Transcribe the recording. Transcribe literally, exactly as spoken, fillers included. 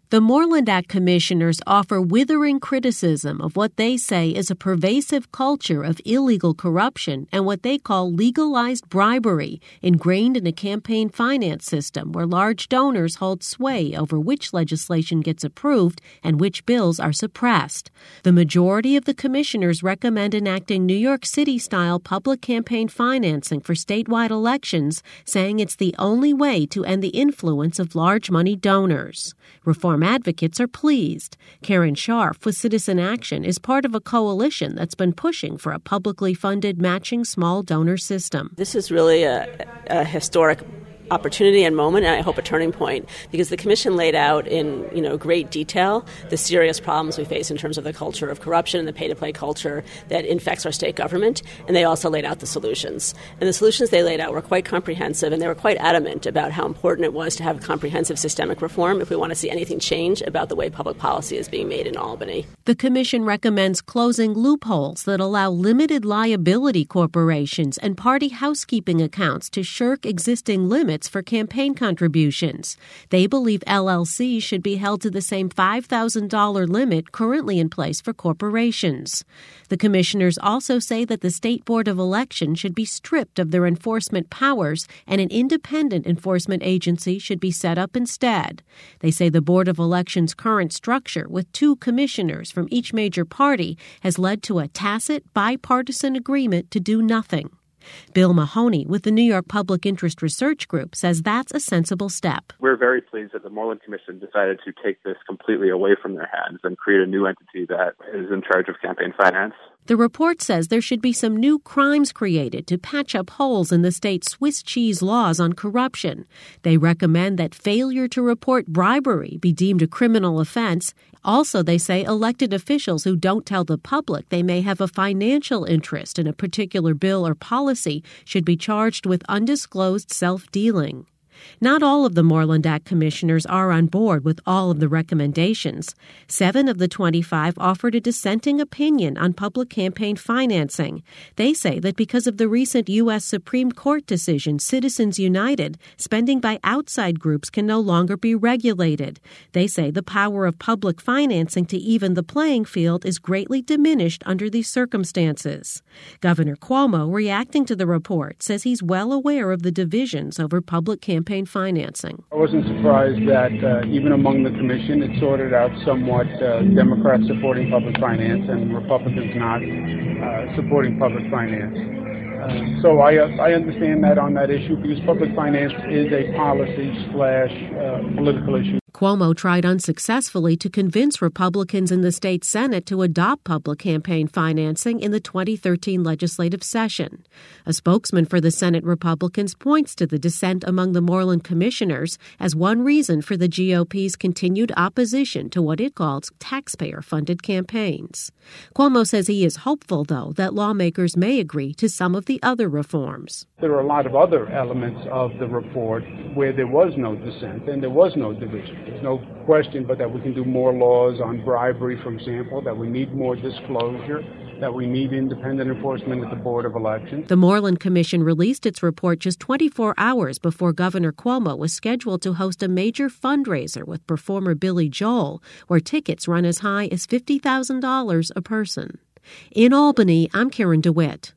The Moreland Act commissioners offer withering criticism of what they say is a pervasive culture of illegal corruption and what they call legalized bribery, ingrained in a campaign finance system where large donors hold sway over which legislation gets approved and which bills are suppressed. The majority of the commissioners recommend enacting New York City-style public campaign financing for statewide elections, saying it's the only way to end the influence of large money donors. Reform advocates are pleased. Karen Scharf with Citizen Action is part of a coalition that's been pushing for a publicly funded matching small donor system. This is really a, a historic opportunity and moment, and I hope a turning point, because the Commission laid out in you know great detail the serious problems we face in terms of the culture of corruption and the pay-to-play culture that infects our state government, and they also laid out the solutions. And the solutions they laid out were quite comprehensive, and they were quite adamant about how important it was to have comprehensive systemic reform if we want to see anything change about the way public policy is being made in Albany. The Commission recommends closing loopholes that allow limited liability corporations and party housekeeping accounts to shirk existing limits for campaign contributions. They believe L L Cs should be held to the same five thousand dollars limit currently in place for corporations. The commissioners also say that the State Board of Elections should be stripped of their enforcement powers and an independent enforcement agency should be set up instead. They say the Board of Elections' current structure, with two commissioners from each major party, has led to a tacit, bipartisan agreement to do nothing. Bill Mahoney with the New York Public Interest Research Group says that's a sensible step. We're very pleased that the Moreland Commission decided to take this completely away from their hands and create a new entity that is in charge of campaign finance. The report says there should be some new crimes created to patch up holes in the state's Swiss cheese laws on corruption. They recommend that failure to report bribery be deemed a criminal offense. Also, they say elected officials who don't tell the public they may have a financial interest in a particular bill or policy should be charged with undisclosed self-dealing. Not all of the Moreland Act commissioners are on board with all of the recommendations. Seven of the twenty-five offered a dissenting opinion on public campaign financing. They say that because of the recent U S Supreme Court decision, Citizens United, spending by outside groups can no longer be regulated. They say the power of public financing to even the playing field is greatly diminished under these circumstances. Governor Cuomo, reacting to the report, says he's well aware of the divisions over public campaign financing. I wasn't surprised that uh, even among the commission it sorted out somewhat uh, Democrats supporting public finance and Republicans not uh, supporting public finance. Uh, so I, uh, I understand that on that issue because public finance is a policy slash uh, political issue. Cuomo tried unsuccessfully to convince Republicans in the state Senate to adopt public campaign financing in the twenty thirteen legislative session. A spokesman for the Senate Republicans points to the dissent among the Moreland commissioners as one reason for the G O P's continued opposition to what it calls taxpayer-funded campaigns. Cuomo says he is hopeful, though, that lawmakers may agree to some of the other reforms. There are a lot of other elements of the report where there was no dissent and there was no division. There's no question but that we can do more laws on bribery, for example, that we need more disclosure, that we need independent enforcement at the Board of Elections. The Moreland Commission released its report just twenty-four hours before Governor Cuomo was scheduled to host a major fundraiser with performer Billy Joel, where tickets run as high as fifty thousand dollars a person. In Albany, I'm Karen DeWitt.